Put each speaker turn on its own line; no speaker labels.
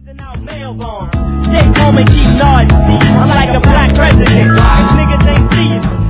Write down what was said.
Sending out mail on. Stay home and keep nodding. I'm like a black president. Niggas ain't see it.